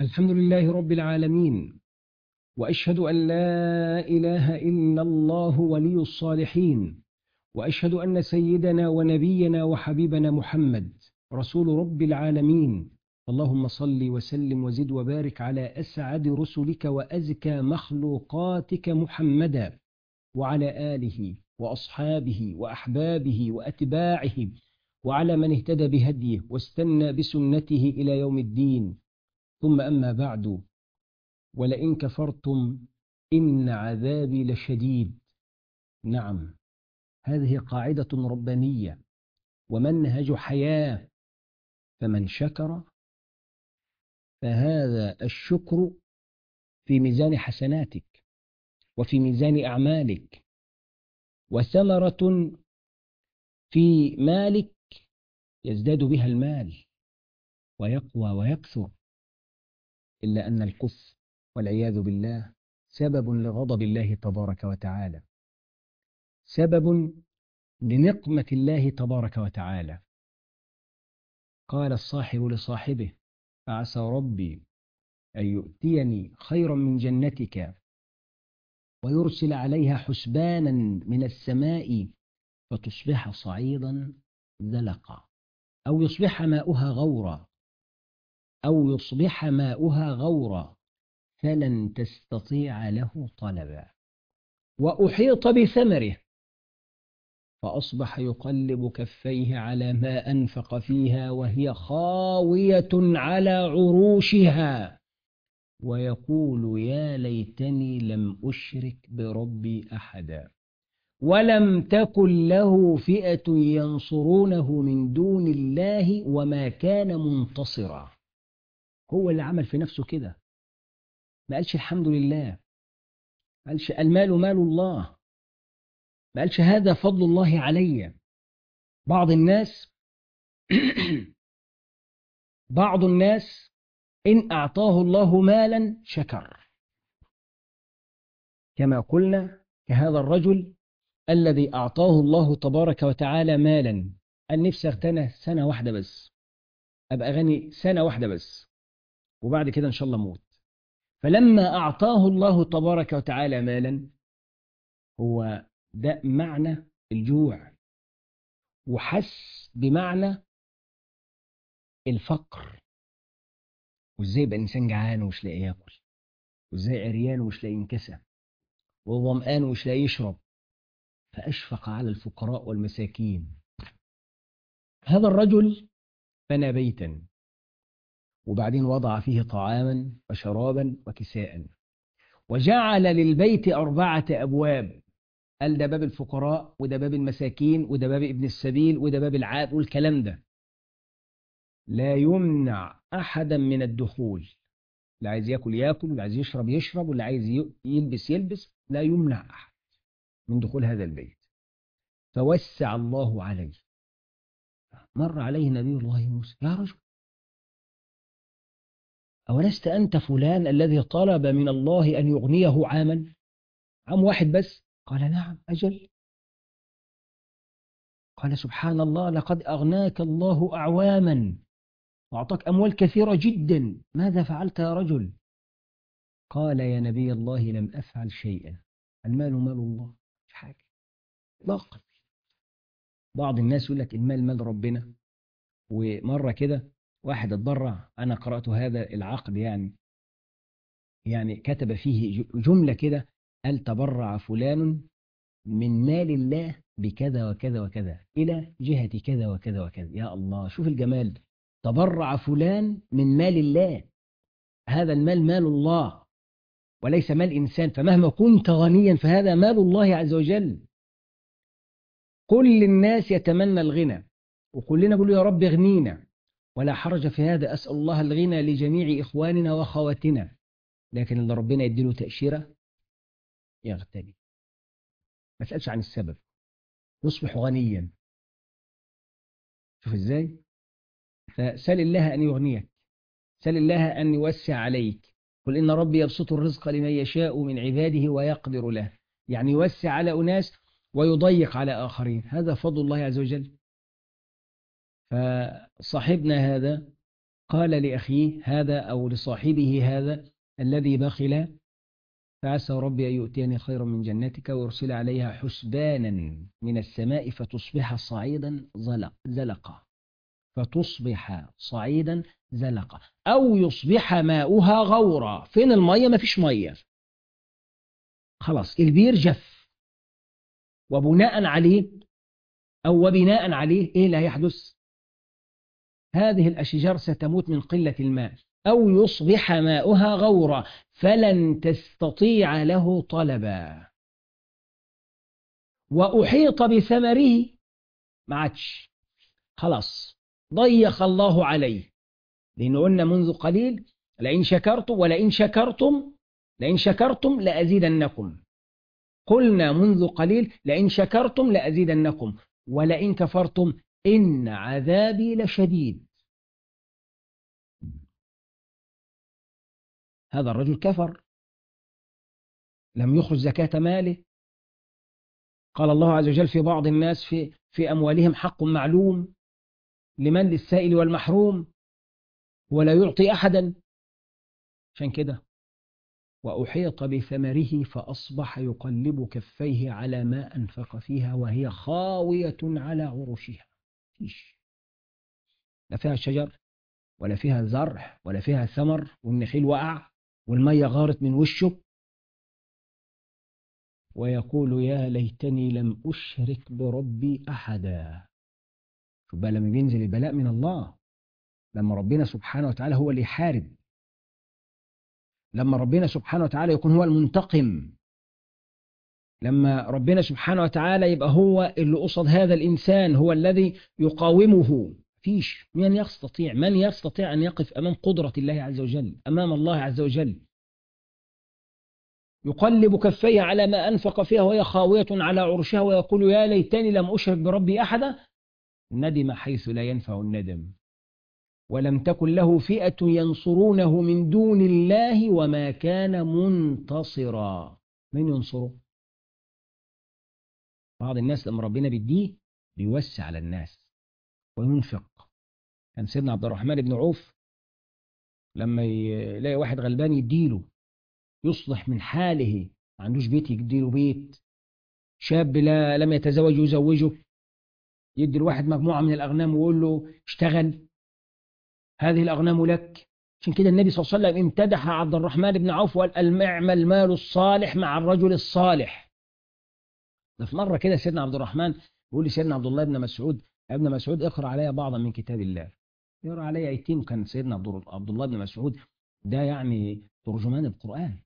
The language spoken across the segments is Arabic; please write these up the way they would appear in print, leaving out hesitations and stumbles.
الحمد لله رب العالمين، وأشهد أن لا إله إلا الله ولي الصالحين، وأشهد أن سيدنا ونبينا وحبيبنا محمد رسول رب العالمين. اللهم صل وسلم وزد وبارك على أسعد رسلك وأزكى مخلوقاتك محمدا، وعلى آله وأصحابه وأحبابه وأتباعه، وعلى من اهتدى بهديه واستنى بسنته إلى يوم الدين. ثم أما بعد، ولئن كفرتم إن عذابي لشديد. نعم، هذه قاعدة ربانية ومنهج حياة، فمن شكر فهذا الشكر في ميزان حسناتك وفي ميزان أعمالك، وثمرة في مالك يزداد بها المال ويقوى ويكثر. إلا أن الكفر والعياذ بالله سبب لغضب الله تبارك وتعالى، سبب لنقمة الله تبارك وتعالى. قال الصاحب لصاحبه: فعسى ربي أن يؤتيني خيرا من جنتك ويرسل عليها حسبانا من السماء فتصبح صعيدا زلقا، أو يصبح ماؤها غورا، أو يصبح ماؤها غورا فلن تستطيع له طلبا. وأحيط بثمره فأصبح يقلب كفيه على ما أنفق فيها وهي خاوية على عروشها، ويقول: يا ليتني لم أشرك بربي أحدا، ولم تكن له فئة ينصرونه من دون الله وما كان منتصرا. هو اللي عمل في نفسه كده، ما قالش الحمد لله، ما قالش المال مال الله، ما قالش هذا فضل الله علي. بعض الناس بعض الناس إن أعطاه الله مالا شكر، كما قلنا كهذا الرجل الذي أعطاه الله تبارك وتعالى مالا، قال: نفسي أغتنى سنة واحدة بس، أبقى غني سنة واحدة بس، وبعد كده إن شاء الله موت. فلما أعطاه الله تبارك وتعالى مالا، هو ده معنى الجوع، وحس بمعنى الفقر، وإزاي يبقى الإنسان جعان ومش لاقي ياكل، وإزاي عريان ومش لاقي ينكسى، وظمآن ومش لاقي يشرب، فأشفق على الفقراء والمساكين. هذا الرجل بنى بيتا، وبعدين وضع فيه طعاما وشرابا وكساء، وجعل للبيت 4 أبواب. قال: ده باب الفقراء، وده باب المساكين، وده باب ابن السبيل، وده باب العاب، والكلام ده لا يمنع أحدا من الدخول. اللي عايز ياكل ياكل، واللي عايز يشرب يشرب، واللي عايز يلبس يلبس، لا يمنع أحد من دخول هذا البيت. فوسع الله عليه. مر عليه نبي الله موسى: يا رجل، أولست أنت فلان الذي طلب من الله أن يغنيه عاما، عام واحد بس؟ قال: نعم أجل. قال: سبحان الله، لقد أغناك الله أعواما وأعطاك أموال كثيرة جدا، ماذا فعلت يا رجل؟ قال: يا نبي الله، لم أفعل شيئا، المال مال الله، مش حاجة إطلاقا. بعض الناس يقول لك المال مال ربنا. ومرة كده واحد اتبرع، أنا قرأت هذا العقد، يعني كتب فيه جملة كده، قال: تبرع فلان من مال الله بكذا وكذا وكذا إلى جهة كذا وكذا وكذا. يا الله، شوف الجمال! تبرع فلان من مال الله، هذا المال مال الله وليس مال إنسان، فمهما كنت غنيا فهذا مال الله عز وجل. كل الناس يتمنى الغنى، وكلنا بيقول: يا رب اغنينا، ولا حرج في هذا، أسأل الله الغنى لجميع إخواننا وأخواتنا. لكن اللي ربنا يديله تأشيرة يغتني، ما تسألش عن السبب، يصبح غنيا. شوف ازاي! فسل الله أن يغنيك، سل الله أن يوسع عليك. قل إن ربي يبسط الرزق لمن يشاء من عباده ويقدر له، يعني يوسع على أناس ويضيق على آخرين، هذا فضل الله عز وجل. فصاحبنا هذا قال لأخيه هذا أو لصاحبه هذا الذي بخل: فعسى ربي أن يؤتيني خيرا من جنتك ويرسل عليها حسبانا من السماء فتصبح صعيدا زلقا، فتصبح صعيدا زلقا، أو يصبح ماؤها غورا. فين المية؟ ما فيش مية، خلاص البير جف. وبناء عليه وبناء عليه إيه اللي هيحدث؟ هذه الأشجار ستموت من قلة الماء، أو يصبح ماؤها غورا فلن تستطيع له طلبا، وأحيط بثمره، ما عادش، خلاص ضيق الله عليه. لأنه قلنا منذ قليل: لئن شكرتم لأزيدنكم. قلنا منذ قليل: لئن شكرتم لأزيدنكم، ولئن كفرتم إن عذابي لشديد. هذا الرجل كفر، لم يخرج زكاة ماله. قال الله عز وجل: في بعض الناس في أموالهم حق معلوم لمن للسائل والمحروم ولا يعطي أحدا. عشان كده: وأحيط بثمره فأصبح يقلب كفيه على ما أنفق فيها وهي خاوية على عروشها. فيش، لا فيها شجر ولا فيها زرع ولا فيها ثمر، والنخيل وقع والمية غارت من وشه، ويقول: يا ليتني لم أشرك بربي أحدا. شوف بقى لما بينزل البلاء من الله، لما ربنا سبحانه وتعالى هو اللي يحارب، لما ربنا سبحانه وتعالى يكون هو المنتقم، لما ربنا سبحانه وتعالى يبقى هو اللي قصد هذا الإنسان، هو الذي يقاومه. فيش من يستطيع أن يقف أمام قدرة الله عز وجل، أمام الله عز وجل. يقلب كفيه على ما أنفق فيها وهي خاوية على عرشها، ويقول: يا ليتني لم أشرك بربي أحدا. ندم حيث لا ينفع الندم، ولم تكن له فئة ينصرونه من دون الله وما كان منتصرا. من ينصره؟ بعض الناس لما ربنا بيديه بيوسع على الناس وينفق. كان سيدنا عبد الرحمن بن عوف لما يلاقي واحد غلبان يديله، يصلح من حاله، ما عندوش بيت يديله بيت، شاب لم يتزوج يزوجه، يدي الواحد مجموعة من الأغنام ويقول له: اشتغل، هذه الأغنام لك. عشان كده النبي صلى الله عليه وسلم امتدح عبد الرحمن بن عوف وقال: اعمل المال الصالح مع الرجل الصالح. ده في مرة كده سيدنا عبد الرحمن بيقول لسيدنا عبد الله بن مسعود: يا ابن مسعود اقرأ علي بعضا من كتاب الله. يقرأ علي آيتين. كان سيدنا عبد الله بن مسعود ده يعني ترجمان القرآن،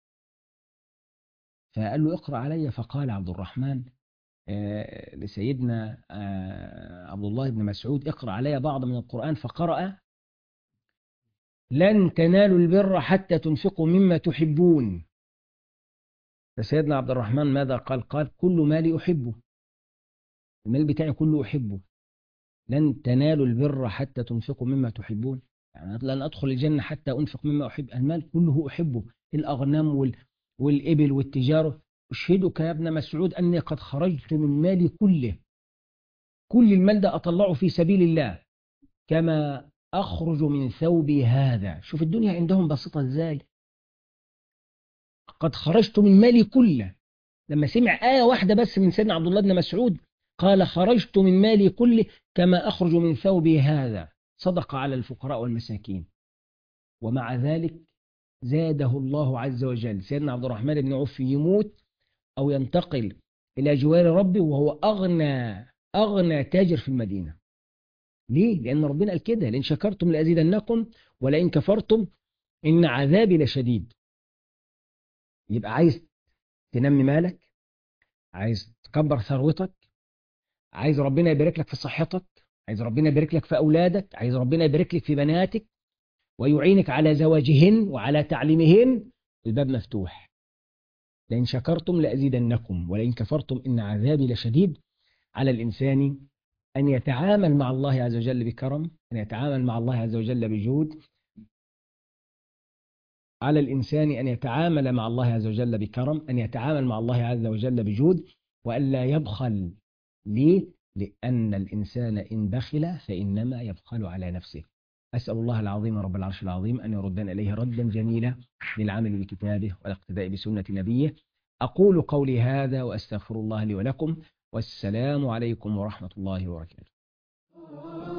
فقال له: اقرأ علي. فقال عبد الرحمن لسيدنا عبد الله بن مسعود: اقرأ علي بعض من القرآن. فقرأ: لن تنالوا البر حتى تنفقوا مما تحبون. فسيدنا عبد الرحمن ماذا قال؟ قال: كل مالي أحبه، المال بتاعي كله أحبه. لن تنالوا البر حتى تنفقوا مما تحبون، يعني لن أدخل الجنة حتى أنفق مما أحب. المال كله أحبه، الأغنام والإبل والتجارة. أشهدك يا ابن مسعود أني قد خرجت من مالي كله، كل المال ده أطلعه في سبيل الله كما أخرج من ثوبي هذا. شوف الدنيا عندهم بسيطة إزاي. قد خرجت من مالي كله. لما سمع آية واحدة بس من سيدنا عبد الله بن مسعود قال: خرجت من مالي كله كما أخرج من ثوبي هذا. صدق على الفقراء والمساكين. ومع ذلك زاده الله عز وجل. سيدنا عبد الرحمن بن عوف يموت أو ينتقل إلى جوار ربه وهو أغنى تاجر في المدينة. ليه؟ لأن ربنا قال كده: لئن شكرتم لأزيدنكم ولئن كفرتم إن عذابي لشديد. يبقى عايز تنمي مالك، عايز تكبر ثروتك، عايز ربنا يبارك لك في صحتك، عايز ربنا يبارك لك في أولادك، عايز ربنا يبارك لك في بناتك ويعينك على زواجهن وعلى تعليمهن، الباب مفتوح. لئن شكرتم لأزيدنكم ولئن كفرتم إن عذابي لشديد. على الإنسان أن يتعامل مع الله عز وجل بكرم، أن يتعامل مع الله عز وجل بجود. على الإنسان أن يتعامل مع الله عز وجل بكرم، أن يتعامل مع الله عز وجل بجود، وألا يبخل. ليه؟ لأن الإنسان إن بخل فإنما يبخل على نفسه. أسأل الله العظيم رب العرش العظيم أن يردنا إليه ردا جميلا للعمل بكتابه والاقتداء بسنة نبيه. أقول قولي هذا وأستغفر الله لي ولكم، والسلام عليكم ورحمة الله وبركاته.